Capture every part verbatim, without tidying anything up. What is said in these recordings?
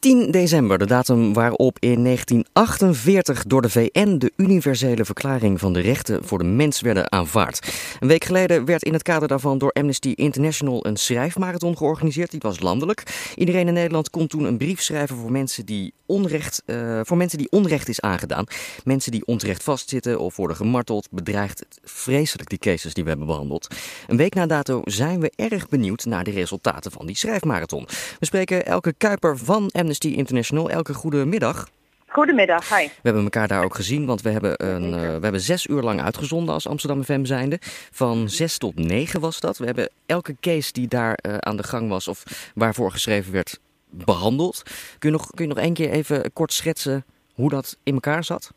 tien december, de datum waarop in negentien achtenveertig door de V N de universele verklaring van de rechten voor de mens werden aanvaard. Een week geleden werd in het kader daarvan door Amnesty International een schrijfmarathon georganiseerd. Die was landelijk. Iedereen in Nederland kon toen een brief schrijven voor mensen die onrecht, uh, voor mensen die onrecht is aangedaan. Mensen die onterecht vastzitten of worden gemarteld, bedreigd. Vreselijk die cases die we hebben behandeld. Een week na dato zijn we erg benieuwd naar de resultaten van die schrijfmarathon. We spreken Elke Kuiper van Amnesty International. Elke, goedemiddag. Goedemiddag, hi. We hebben elkaar daar ook gezien, want we hebben, een, uh, we hebben zes uur lang uitgezonden als Amsterdam F M zijnde. Van zes tot negen was dat. We hebben elke case die daar uh, aan de gang was of waarvoor geschreven werd behandeld. Kun je nog, kun je nog één keer even kort schetsen hoe dat in elkaar zat?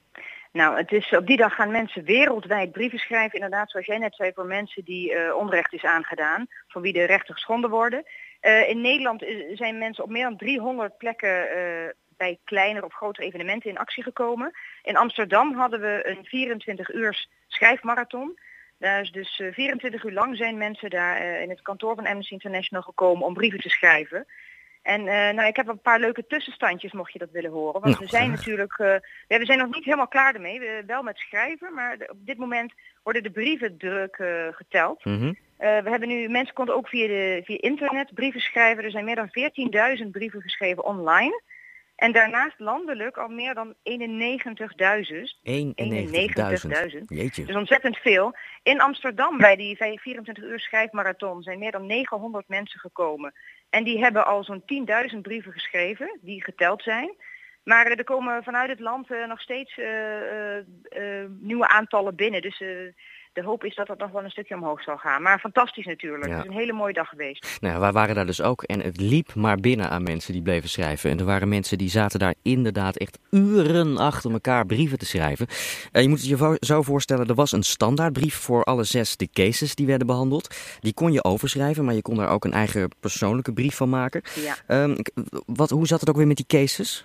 Nou, het is, op die dag gaan mensen wereldwijd brieven schrijven, inderdaad, zoals jij net zei, voor mensen die uh, onrecht is aangedaan, voor wie de rechten geschonden worden. Uh, in Nederland zijn mensen op meer dan driehonderd plekken uh, bij kleinere of grotere evenementen in actie gekomen. In Amsterdam hadden we een vierentwintig uurs schrijfmarathon. Daar is dus uh, vierentwintig uur lang zijn mensen daar uh, in het kantoor van Amnesty International gekomen om brieven te schrijven. En uh, nou, ik heb een paar leuke tussenstandjes, mocht je dat willen horen. Want nou, we zijn natuurlijk, uh, we zijn nog niet helemaal klaar ermee. We wel met schrijven, maar de, op dit moment worden de brieven druk uh, geteld. Mm-hmm. Uh, we hebben nu, mensen konden ook via, de, via internet brieven schrijven. Er zijn meer dan veertienduizend brieven geschreven online. En daarnaast landelijk al meer dan eenennegentigduizend. eenennegentigduizend. Jeetje. Dus ontzettend veel. In Amsterdam bij die vierentwintig uur schrijfmarathon zijn meer dan negenhonderd mensen gekomen. En die hebben al zo'n tienduizend brieven geschreven die geteld zijn. Maar er komen vanuit het land uh, nog steeds uh, uh, uh, nieuwe aantallen binnen. Dus uh, de hoop is dat dat nog wel een stukje omhoog zal gaan. Maar fantastisch natuurlijk. Ja. Het is een hele mooie dag geweest. Nou, wij waren daar dus ook en het liep maar binnen aan mensen die bleven schrijven. En er waren mensen die zaten daar inderdaad echt uren achter elkaar brieven te schrijven. Uh, je moet het je zo voorstellen, er was een standaardbrief voor alle zes de cases die werden behandeld. Die kon je overschrijven, maar je kon daar ook een eigen persoonlijke brief van maken. Ja. Um, wat, hoe zat het ook weer met die cases?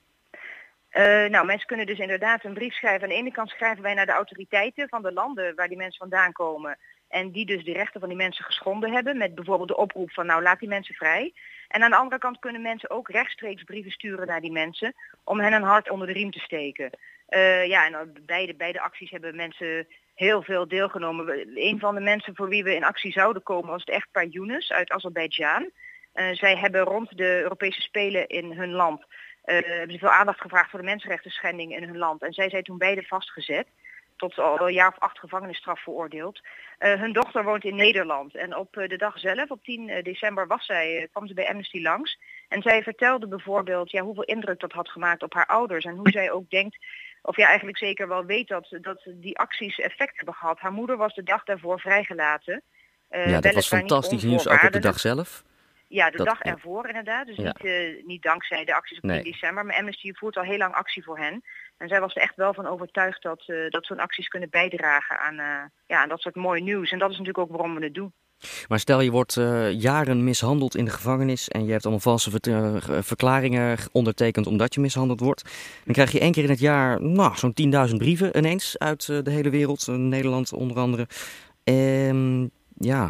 Uh, nou, mensen kunnen dus inderdaad een brief schrijven. Aan de ene kant schrijven wij naar de autoriteiten van de landen waar die mensen vandaan komen. En die dus de rechten van die mensen geschonden hebben. Met bijvoorbeeld de oproep van nou laat die mensen vrij. En aan de andere kant kunnen mensen ook rechtstreeks brieven sturen naar die mensen. Om hen een hart onder de riem te steken. Uh, ja, en beide, beide acties hebben mensen heel veel deelgenomen. Een van de mensen voor wie we in actie zouden komen was het echtpaar Younes uit Azerbeidzjan. Uh, zij hebben rond de Europese Spelen in hun land... Uh, hebben ze veel aandacht gevraagd voor de mensenrechten schending in hun land. En zij zijn toen beide vastgezet. Tot al een jaar of acht gevangenisstraf veroordeeld. Uh, hun dochter woont in Nederland. En op uh, de dag zelf, op tien december, was zij, uh, kwam ze bij Amnesty langs. En zij vertelde bijvoorbeeld ja, hoeveel indruk dat had gemaakt op haar ouders. En hoe zij ook denkt, of ja eigenlijk zeker wel weet dat, dat die acties effect hebben gehad. Haar moeder was de dag daarvoor vrijgelaten. Uh, ja, dat was fantastisch nieuws ook op de dag zelf. Ja, de dat, dag ervoor inderdaad. Dus ja. niet, uh, niet dankzij de acties op tien nee. december. Maar Amnesty voert al heel lang actie voor hen. En zij was er echt wel van overtuigd dat, uh, dat zo'n acties kunnen bijdragen aan, uh, ja, aan dat soort mooi nieuws. En dat is natuurlijk ook waarom we het doen. Maar stel je wordt uh, jaren mishandeld in de gevangenis en je hebt allemaal valse ver- verklaringen ondertekend omdat je mishandeld wordt. Dan krijg je één keer in het jaar nou, zo'n tienduizend brieven ineens uit uh, de hele wereld, uh, Nederland onder andere. En ja,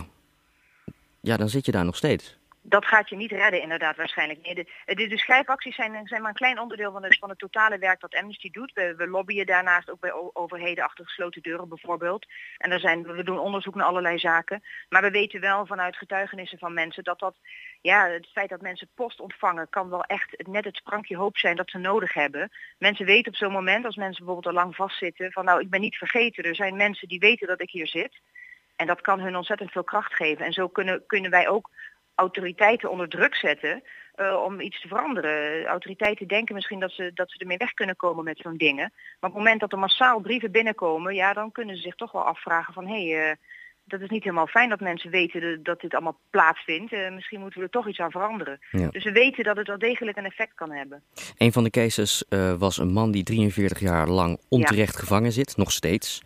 ja, dan zit je daar nog steeds. Dat gaat je niet redden inderdaad waarschijnlijk. Nee, de, de, de schrijfacties zijn, zijn maar een klein onderdeel van het, van het totale werk dat Amnesty doet. We, we lobbyen daarnaast ook bij overheden achter gesloten deuren bijvoorbeeld. En er zijn, we doen onderzoek naar allerlei zaken. Maar we weten wel vanuit getuigenissen van mensen dat dat, ja, het feit dat mensen post ontvangen kan wel echt net het sprankje hoop zijn dat ze nodig hebben. Mensen weten op zo'n moment, als mensen bijvoorbeeld al lang vastzitten, van nou ik ben niet vergeten. Er zijn mensen die weten dat ik hier zit. En dat kan hun ontzettend veel kracht geven. En zo kunnen, kunnen wij ook autoriteiten onder druk zetten uh, om iets te veranderen. Autoriteiten denken misschien dat ze, dat ze ermee weg kunnen komen met zo'n dingen. Maar op het moment dat er massaal brieven binnenkomen, ja, dan kunnen ze zich toch wel afvragen van hé, hey, uh, dat is niet helemaal fijn dat mensen weten de, dat dit allemaal plaatsvindt. Uh, misschien moeten we er toch iets aan veranderen. Ja. Dus we weten dat het wel degelijk een effect kan hebben. Een van de cases uh, was een man die drieënveertig jaar lang onterecht ja. gevangen zit, nog steeds.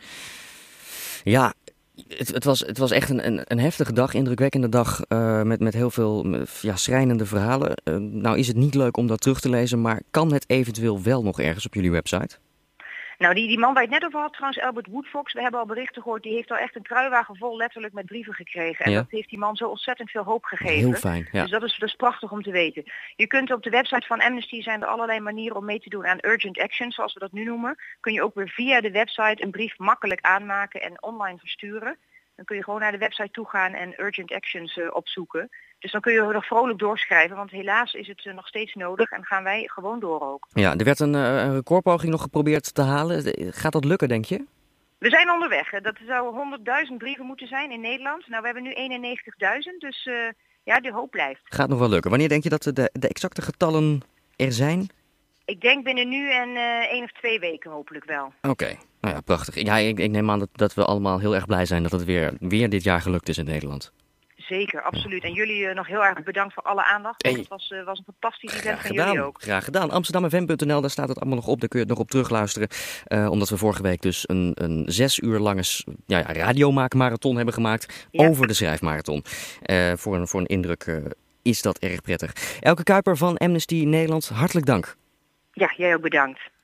Ja, Het, het, was, het was echt een, een, een heftige dag, indrukwekkende dag uh, met, met heel veel ja, schrijnende verhalen. Uh, nou is het niet leuk om dat terug te lezen, maar kan het eventueel wel nog ergens op jullie website? Nou, die, die man waar je het net over had, trouwens, Albert Woodfox, we hebben al berichten gehoord, die heeft al echt een kruiwagen vol letterlijk met brieven gekregen. En Ja. dat heeft die man zo ontzettend veel hoop gegeven. Heel fijn, ja. Dus dat is, dat is prachtig om te weten. Je kunt op de website van Amnesty, zijn er allerlei manieren om mee te doen aan urgent action, zoals we dat nu noemen. Kun je ook weer via de website een brief makkelijk aanmaken en online versturen. Dan kun je gewoon naar de website toe gaan en urgent actions uh, opzoeken. Dus dan kun je nog vrolijk doorschrijven, want helaas is het uh, nog steeds nodig en gaan wij gewoon door ook. Ja, er werd een, uh, een recordpoging nog geprobeerd te halen. Gaat dat lukken, denk je? We zijn onderweg. Dat zou honderdduizend brieven moeten zijn in Nederland. Nou, we hebben nu eenennegentigduizend, dus uh, ja, de hoop blijft. Gaat nog wel lukken. Wanneer denk je dat de, de exacte getallen er zijn? Ik denk binnen nu en uh, één of twee weken hopelijk wel. Oké, okay. Nou ja, prachtig. Ja, ik, ik neem aan dat, dat we allemaal heel erg blij zijn dat het weer, weer dit jaar gelukt is in Nederland. Zeker, absoluut. En jullie uh, nog heel erg bedankt voor alle aandacht. Hey. Het was, uh, was een fantastisch event Graag van gedaan. jullie ook. Graag gedaan. Amsterdam F M punt n l, daar staat het allemaal nog op. Daar kun je het nog op terugluisteren. Uh, omdat we vorige week dus een, een zes uur lange ja, ja, radiomaakmarathon hebben gemaakt. Ja. Over de schrijfmarathon. Uh, voor, een, voor een indruk uh, is dat erg prettig. Elke Kuiper van Amnesty Nederland, hartelijk dank. Ja, jij ook bedankt.